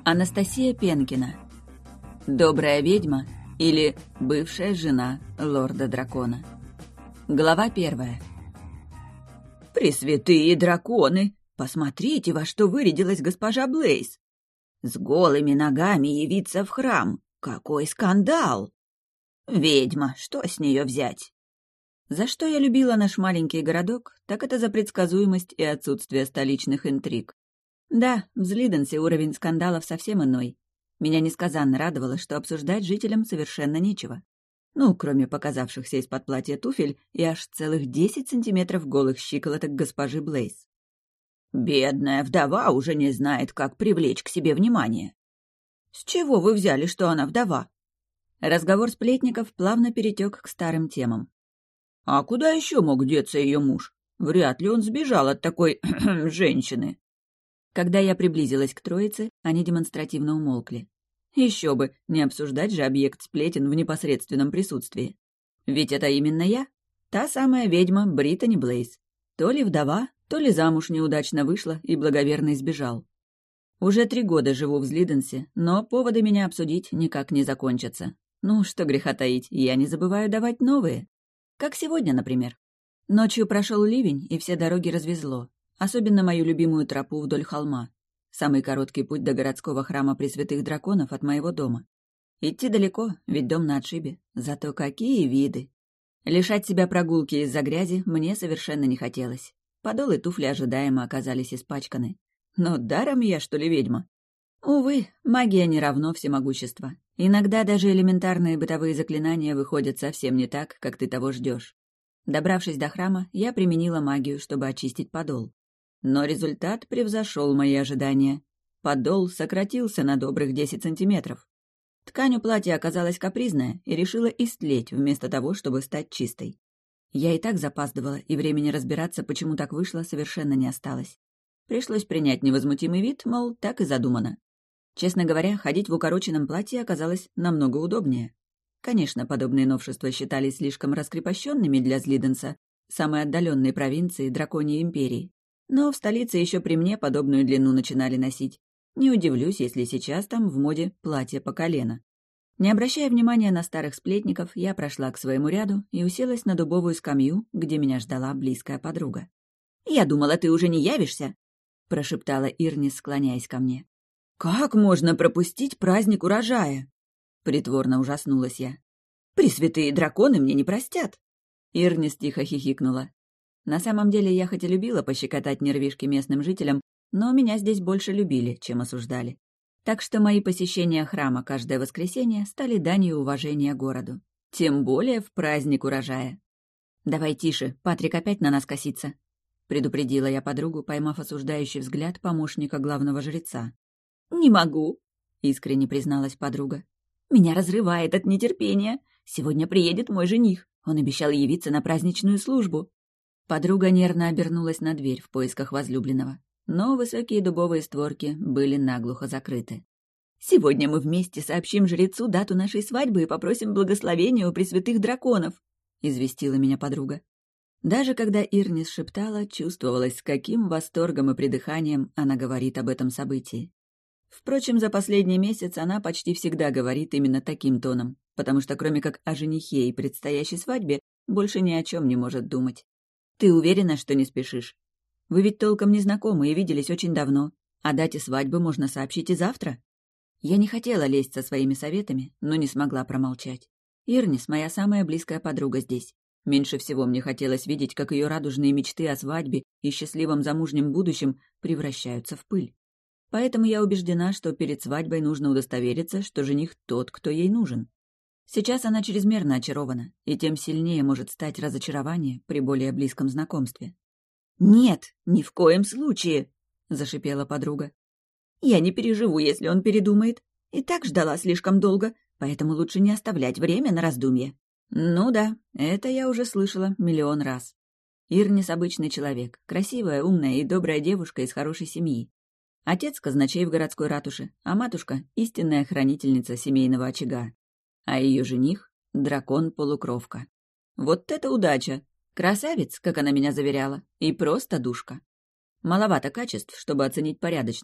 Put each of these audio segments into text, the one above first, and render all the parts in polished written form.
Анастасия Пенкина. Добрая ведьма или бывшая жена лорда-дракона. Глава 1. «Пресвятые драконы! Посмотрите, во что вырядилась госпожа Блейз! С голыми ногами явиться в храм! Какой скандал! Ведьма, что с нее взять?» За что я любила наш маленький городок, так это за предсказуемость и отсутствие столичных интриг. Да, в Злиденсе уровень скандалов совсем иной. Меня несказанно радовало, что обсуждать жителям совершенно нечего. Ну, кроме показавшихся из-под платья туфель и аж целых 10 сантиметров голых щиколоток госпожи Блейз. «Бедная вдова уже не знает, как привлечь к себе внимание». «С чего вы взяли, что она вдова?» Разговор сплетников плавно перетек к старым темам. «А куда еще мог деться ее муж? Вряд ли он сбежал от такой женщины». Когда я приблизилась к троице, они демонстративно умолкли. Еще бы, не обсуждать же объект сплетен в непосредственном присутствии. Ведь это именно я, та самая ведьма Британи Блейз. То ли вдова, то ли замуж неудачно вышла и благоверно избежал. Уже 3 года живу в Злиденсе, но поводы меня обсудить никак не закончатся. Ну, что греха таить, я не забываю давать новые. Как сегодня, например. Ночью прошел ливень, и все дороги развезло. Особенно мою любимую тропу вдоль холма. Самый короткий путь до городского храма Пресвятых Драконов от моего дома. Идти далеко, ведь дом на отшибе. Зато какие виды! Лишать себя прогулки из-за грязи мне совершенно не хотелось. Подол и туфли ожидаемо оказались испачканы. Но даром я, что ли, ведьма? Увы, магия не равно всемогущество. Иногда даже элементарные бытовые заклинания выходят совсем не так, как ты того ждешь. Добравшись до храма, я применила магию, чтобы очистить подол. Но результат превзошел мои ожидания. Подол сократился на добрых 10 сантиметров. Ткань у платья оказалась капризная и решила истлеть вместо того, чтобы стать чистой. Я и так запаздывала, и времени разбираться, почему так вышло, совершенно не осталось. Пришлось принять невозмутимый вид, мол, так и задумано. Честно говоря, ходить в укороченном платье оказалось намного удобнее. Конечно, подобные новшества считались слишком раскрепощенными для Злиденса, самой отдаленной провинции Драконьей империи. Но в столице еще при мне подобную длину начинали носить. Не удивлюсь, если сейчас там в моде платье по колено. Не обращая внимания на старых сплетников, я прошла к своему ряду и уселась на дубовую скамью, где меня ждала близкая подруга. «Я думала, ты уже не явишься», — прошептала Ирнис, склоняясь ко мне. «Как можно пропустить праздник урожая?» Притворно ужаснулась я. «Пресвятые драконы мне не простят!» Ирнис тихо хихикнула. На самом деле я хоть и любила пощекотать нервишки местным жителям, но меня здесь больше любили, чем осуждали. Так что мои посещения храма каждое воскресенье стали данью уважения городу. Тем более в праздник урожая. «Давай тише, Патрик опять на нас косится», — предупредила я подругу, поймав осуждающий взгляд помощника главного жреца. «Не могу», — искренне призналась подруга. «Меня разрывает от нетерпения. Сегодня приедет мой жених. Он обещал явиться на праздничную службу». Подруга нервно обернулась на дверь в поисках возлюбленного, но высокие дубовые створки были наглухо закрыты. «Сегодня мы вместе сообщим жрецу дату нашей свадьбы и попросим благословения у пресвятых драконов», — известила меня подруга. Даже когда Ирнис шептала, чувствовалось, с каким восторгом и придыханием она говорит об этом событии. Впрочем, за последний месяц она почти всегда говорит именно таким тоном, потому что кроме как о женихе и предстоящей свадьбе больше ни о чем не может думать. «Ты уверена, что не спешишь? Вы ведь толком не знакомы и виделись очень давно. О дате свадьбы можно сообщить и завтра». Я не хотела лезть со своими советами, но не смогла промолчать. Ирнис — моя самая близкая подруга здесь. Меньше всего мне хотелось видеть, как ее радужные мечты о свадьбе и счастливом замужнем будущем превращаются в пыль. Поэтому я убеждена, что перед свадьбой нужно удостовериться, что жених тот, кто ей нужен. Сейчас она чрезмерно очарована, и тем сильнее может стать разочарование при более близком знакомстве. «Нет, ни в коем случае!» — зашипела подруга. «Я не переживу, если он передумает. И так ждала слишком долго, поэтому лучше не оставлять время на раздумье». Ну да, это я уже слышала миллион раз. Ирнис обычный человек, красивая, умная и добрая девушка из хорошей семьи. Отец казначей в городской ратуше, а матушка — истинная хранительница семейного очага. А ее жених — дракон-полукровка. Вот это удача! Красавец, как она меня заверяла, и просто душка. Маловато качеств, чтобы оценить порядочность.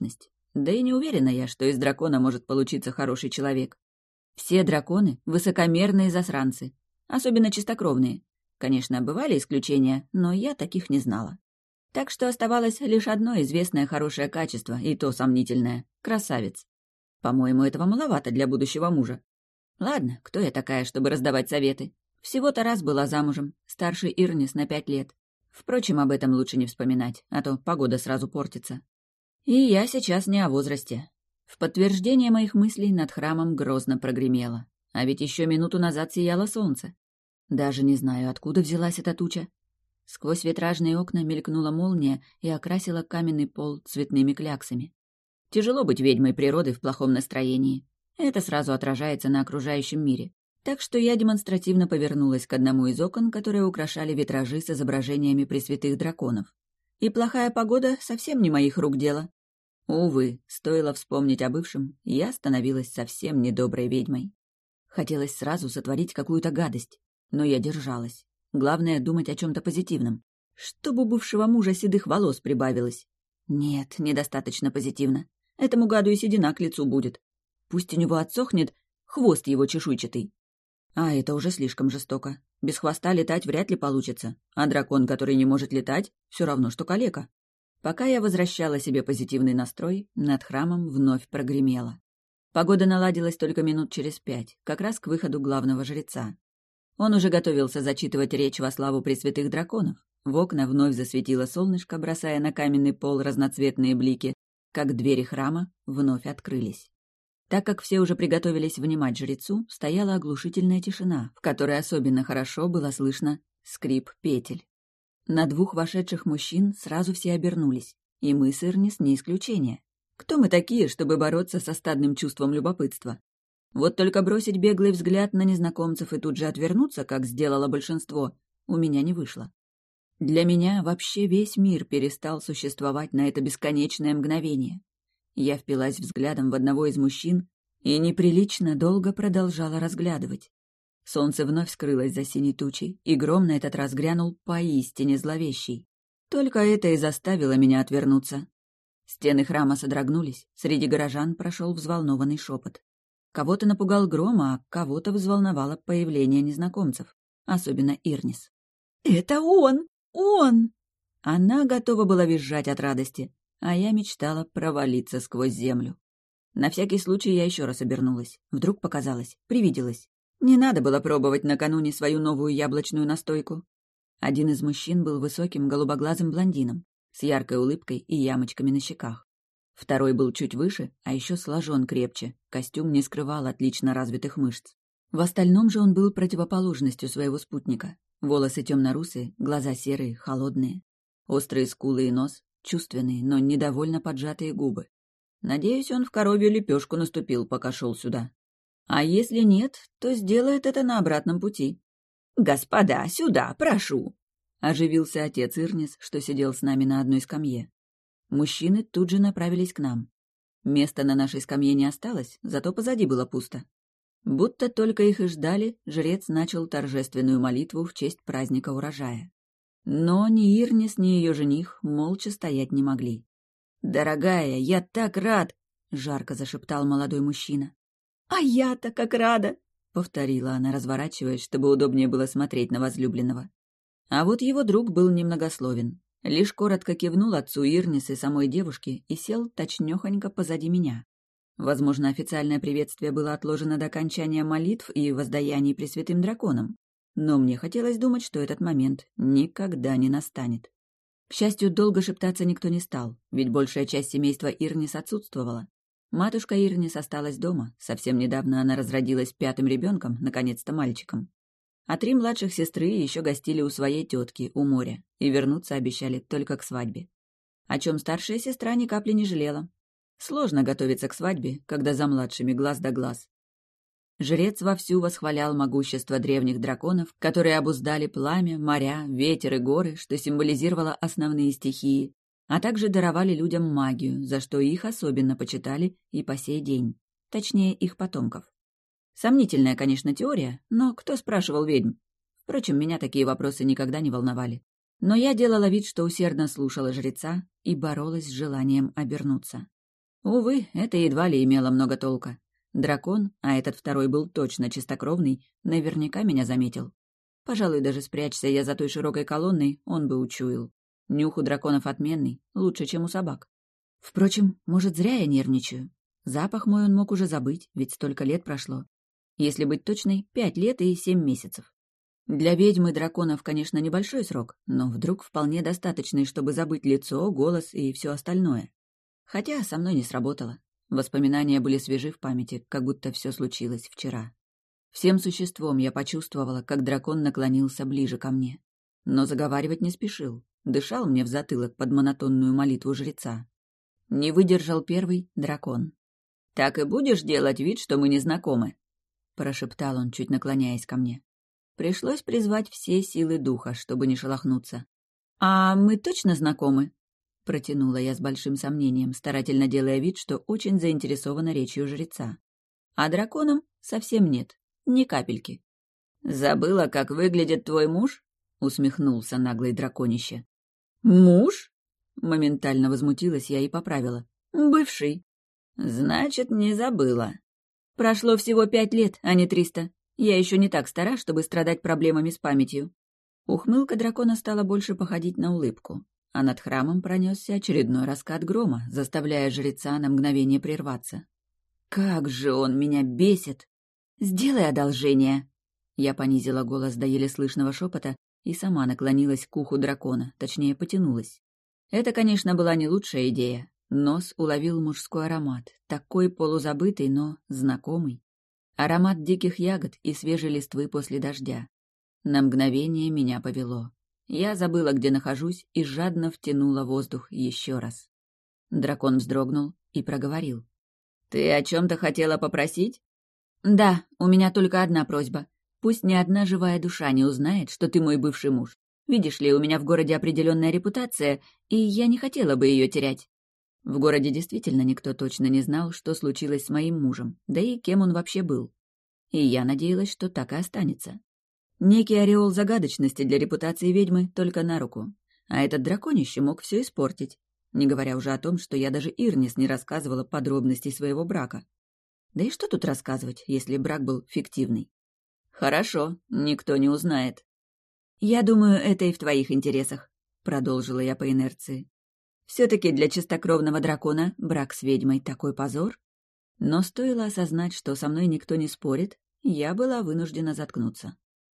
Да и не уверена я, что из дракона может получиться хороший человек. Все драконы — высокомерные засранцы, особенно чистокровные. Конечно, бывали исключения, но я таких не знала. Так что оставалось лишь одно известное хорошее качество, и то сомнительное — красавец. По-моему, этого маловато для будущего мужа. Ладно, кто я такая, чтобы раздавать советы? Всего-то раз была замужем, старше Ирнис на 5 лет. Впрочем, об этом лучше не вспоминать, а то погода сразу портится. И я сейчас не о возрасте. В подтверждение моих мыслей над храмом грозно прогремело. А ведь еще минуту назад сияло солнце. Даже не знаю, откуда взялась эта туча. Сквозь витражные окна мелькнула молния и окрасила каменный пол цветными кляксами. Тяжело быть ведьмой природы в плохом настроении. Это сразу отражается на окружающем мире. Так что я демонстративно повернулась к одному из окон, которые украшали витражи с изображениями пресвятых драконов. И плохая погода совсем не моих рук дело. Увы, стоило вспомнить о бывшем, я становилась совсем недоброй ведьмой. Хотелось сразу сотворить какую-то гадость, но я держалась. Главное — думать о чем-то позитивном. Чтобы у бывшего мужа седых волос прибавилось. Нет, недостаточно позитивно. Этому гаду и седина к лицу будет. Пусть у него отсохнет хвост его чешуйчатый. А это уже слишком жестоко. Без хвоста летать вряд ли получится, а дракон, который не может летать, все равно что калека. Пока я возвращала себе позитивный настрой, над храмом вновь прогремело. Погода наладилась только минут через 5, как раз к выходу главного жреца. Он уже готовился зачитывать речь во славу пресвятых драконов. В окна вновь засветило солнышко, бросая на каменный пол разноцветные блики, как двери храма вновь открылись. Так как все уже приготовились внимать жрецу, стояла оглушительная тишина, в которой особенно хорошо было слышно скрип петель. На 2 вошедших мужчин сразу все обернулись, и мы с Ирнис не исключение. Кто мы такие, чтобы бороться со стадным чувством любопытства? Вот только бросить беглый взгляд на незнакомцев и тут же отвернуться, как сделало большинство, у меня не вышло. Для меня вообще весь мир перестал существовать на это бесконечное мгновение. Я впилась взглядом в одного из мужчин и неприлично долго продолжала разглядывать. Солнце вновь скрылось за синей тучей, и гром на этот раз грянул поистине зловещий. Только это и заставило меня отвернуться. Стены храма содрогнулись, среди горожан прошел взволнованный шепот. Кого-то напугал гром, а кого-то взволновало появление незнакомцев, особенно Ирнис. «Это он! Он!» Она готова была визжать от радости, а я мечтала провалиться сквозь землю. На всякий случай я еще раз обернулась. Вдруг показалось, привиделось. Не надо было пробовать накануне свою новую яблочную настойку. Один из мужчин был высоким голубоглазым блондином, с яркой улыбкой и ямочками на щеках. Второй был чуть выше, а еще сложен крепче, костюм не скрывал отлично развитых мышц. В остальном же он был противоположностью своего спутника. Волосы темно-русые, глаза серые, холодные. Острые скулы и нос, чувственные, но недовольно поджатые губы. Надеюсь, он в коровью лепешку наступил, пока шел сюда. А если нет, то сделает это на обратном пути. «Господа, сюда, прошу!» — оживился отец Ирнис, что сидел с нами на одной скамье. Мужчины тут же направились к нам. Места на нашей скамье не осталось, зато позади было пусто. Будто только их и ждали, жрец начал торжественную молитву в честь праздника урожая. Но ни Ирнис, ни ее жених молча стоять не могли. «Дорогая, я так рад!» — жарко зашептал молодой мужчина. «А я-то как рада!» — повторила она, разворачиваясь, чтобы удобнее было смотреть на возлюбленного. А вот его друг был немногословен. Лишь коротко кивнул отцу Ирнис и самой девушке и сел точнёхонько позади меня. Возможно, официальное приветствие было отложено до окончания молитв и воздаяний пресвятым драконам. Но мне хотелось думать, что этот момент никогда не настанет. К счастью, долго шептаться никто не стал, ведь большая часть семейства Ирнис отсутствовала. Матушка Ирнис осталась дома, совсем недавно она разродилась 5-м ребенком, наконец-то мальчиком. А 3 младших сестры еще гостили у своей тетки у моря и вернуться обещали только к свадьбе. О чем старшая сестра ни капли не жалела. Сложно готовиться к свадьбе, когда за младшими глаз да глаз. Жрец вовсю восхвалял могущество древних драконов, которые обуздали пламя, моря, ветер и горы, что символизировало основные стихии, а также даровали людям магию, за что их особенно почитали и по сей день, точнее, их потомков. Сомнительная, конечно, теория, но кто спрашивал ведьм? Впрочем, меня такие вопросы никогда не волновали. Но я делала вид, что усердно слушала жреца и боролась с желанием обернуться. Увы, это едва ли имело много толка. Дракон, а этот второй был точно чистокровный, наверняка меня заметил. Пожалуй, даже спрячься я за той широкой колонной, он бы учуял. Нюх у драконов отменный, лучше, чем у собак. Впрочем, может, зря я нервничаю. Запах мой он мог уже забыть, ведь столько лет прошло. Если быть точной, 5 лет и 7 месяцев. Для ведьмы драконов, конечно, небольшой срок, но вдруг вполне достаточный, чтобы забыть лицо, голос и все остальное. Хотя со мной не сработало. Воспоминания были свежи в памяти, как будто все случилось вчера. Всем существом я почувствовала, как дракон наклонился ближе ко мне. Но заговаривать не спешил, дышал мне в затылок под монотонную молитву жреца. Не выдержал первый дракон. «Так и будешь делать вид, что мы не знакомы?» — прошептал он, чуть наклоняясь ко мне. Пришлось призвать все силы духа, чтобы не шелохнуться. «А мы точно знакомы?» — протянула я с большим сомнением, старательно делая вид, что очень заинтересована речью жреца. А драконом совсем нет, ни капельки. «Забыла, как выглядит твой муж?» — усмехнулся наглый драконище. «Муж?» — моментально возмутилась я и поправила. «Бывший». «Значит, не забыла». «Прошло всего 5 лет, а не 300. Я еще не так стара, чтобы страдать проблемами с памятью». Ухмылка дракона стала больше походить на улыбку, а над храмом пронесся очередной раскат грома, заставляя жреца на мгновение прерваться. «Как же он меня бесит! Сделай одолжение!» Я понизила голос до еле слышного шепота и сама наклонилась к уху дракона, точнее, потянулась. Это, конечно, была не лучшая идея. Нос уловил мужской аромат, такой полузабытый, но знакомый. Аромат диких ягод и свежей листвы после дождя. На мгновение меня повело. Я забыла, где нахожусь, и жадно втянула воздух еще раз. Дракон вздрогнул и проговорил. «Ты о чем-то хотела попросить?» «Да, у меня только одна просьба. Пусть ни одна живая душа не узнает, что ты мой бывший муж. Видишь ли, у меня в городе определенная репутация, и я не хотела бы ее терять». В городе действительно никто точно не знал, что случилось с моим мужем, да и кем он вообще был. И я надеялась, что так и останется. Некий ореол загадочности для репутации ведьмы только на руку. А этот драконище мог все испортить. Не говоря уже о том, что я даже Ирнис не рассказывала подробностей своего брака. Да и что тут рассказывать, если брак был фиктивный? «Хорошо, никто не узнает». «Я думаю, это и в твоих интересах», — продолжила я по инерции. «Все-таки для чистокровного дракона брак с ведьмой такой позор». Но стоило осознать, что со мной никто не спорит, я была вынуждена заткнуться.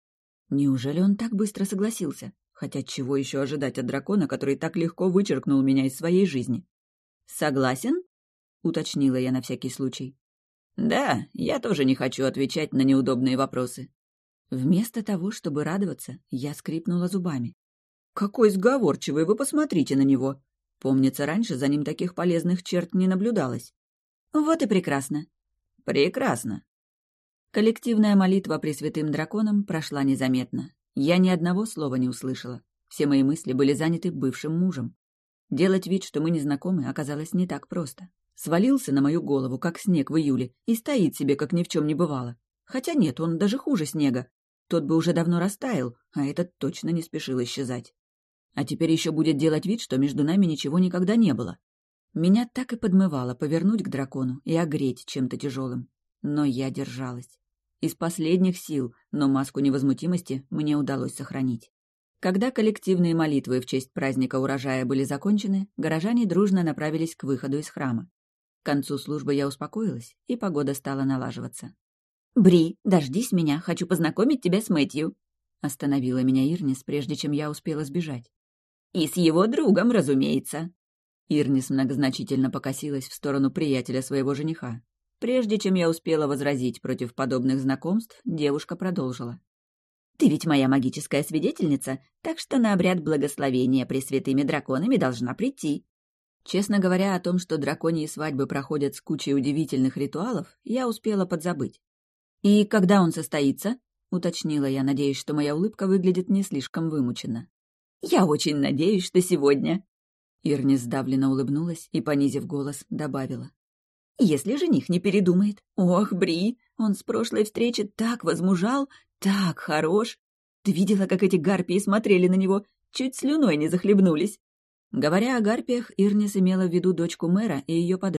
Неужели он так быстро согласился? Хотя чего еще ожидать от дракона, который так легко вычеркнул меня из своей жизни? «Согласен?» — уточнила я на всякий случай. «Да, я тоже не хочу отвечать на неудобные вопросы». Вместо того, чтобы радоваться, я скрипнула зубами. «Какой сговорчивый, вы посмотрите на него!» Помнится, раньше за ним таких полезных черт не наблюдалось. «Вот и прекрасно». «Прекрасно». Коллективная молитва пресвятым драконам прошла незаметно. Я ни одного слова не услышала. Все мои мысли были заняты бывшим мужем. Делать вид, что мы не знакомы, оказалось не так просто. Свалился на мою голову, как снег в июле, и стоит себе, как ни в чем не бывало. Хотя нет, он даже хуже снега. Тот бы уже давно растаял, а этот точно не спешил исчезать. А теперь еще будет делать вид, что между нами ничего никогда не было. Меня так и подмывало повернуть к дракону и огреть чем-то тяжелым. Но я держалась. Из последних сил, но маску невозмутимости мне удалось сохранить. Когда коллективные молитвы в честь праздника урожая были закончены, горожане дружно направились к выходу из храма. К концу службы я успокоилась, и погода стала налаживаться. «Бри, дождись меня, хочу познакомить тебя с Мэтью», — остановила меня Ирнис, прежде чем я успела сбежать. «И с его другом, разумеется». Ирнис многозначительно покосилась в сторону приятеля своего жениха. Прежде чем я успела возразить против подобных знакомств, девушка продолжила. «Ты ведь моя магическая свидетельница, так что на обряд благословения пресвятыми драконами должна прийти». Честно говоря, о том, что драконьи свадьбы проходят с кучей удивительных ритуалов, я успела подзабыть. «И когда он состоится?» — уточнила я, надеясь, что моя улыбка выглядит не слишком вымученно. «Я очень надеюсь, что сегодня». Ирнис сдавленно улыбнулась и, понизив голос, добавила. «Если жених не передумает. Ох, Бри, он с прошлой встречи так возмужал, так хорош. Ты видела, как эти гарпии смотрели на него? Чуть слюной не захлебнулись». Говоря о гарпиях, Ирнис имела в виду дочку мэра и ее подругу.